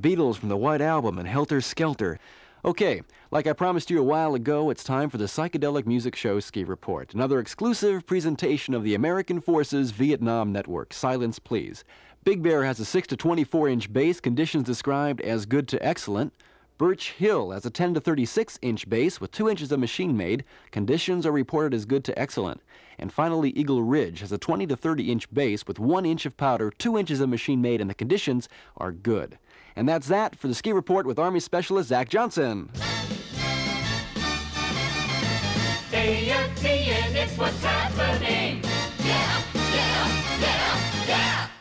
Beatles from the White Album and Helter Skelter. Okay, like I promised you a while ago, it's time for the Psychedelic Music Show Ski Report, another exclusive presentation of the American Forces Vietnam Network. Silence, please. Big Bear has a 6 to 24-inch bass, conditions described as good to excellent. Birch Hill has a 10 to 36-inch bass with 2 inches of machine-made. Conditions are reported as good to excellent. And finally, Eagle Ridge has a 20 to 30-inch bass with 1 inch of powder, 2 inches of machine-made, and the conditions are good. And that's that for the Ski Report with Army Specialist Zach Johnson. AFTN, it's what's happening. Yeah, yeah, yeah, yeah.